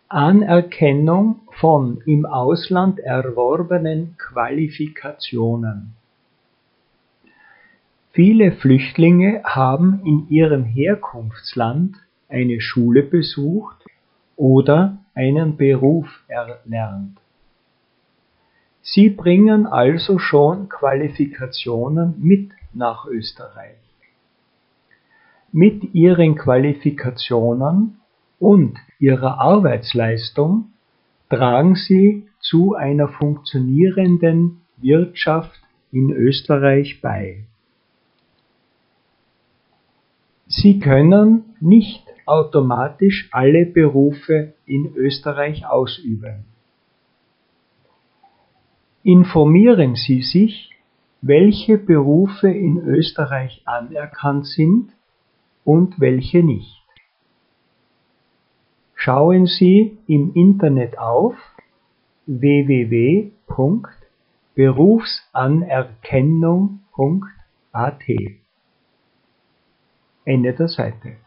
Anerkennung von im Ausland erworbenen Qualifikationen. Viele Flüchtlinge haben in ihrem Herkunftsland eine Schule besucht oder einen Beruf erlernt. Sie bringen also schon Qualifikationen mit nach Österreich. Mit ihren Qualifikationen und ihrer Arbeitsleistung tragen sie zu einer funktionierenden Wirtschaft in Österreich bei. Sie können nicht automatisch alle Berufe in Österreich ausüben. Informieren Sie sich, welche Berufe in Österreich anerkannt sind und welche nicht. Schauen Sie im Internet auf www.berufsanerkennung.at. Ende der Seite.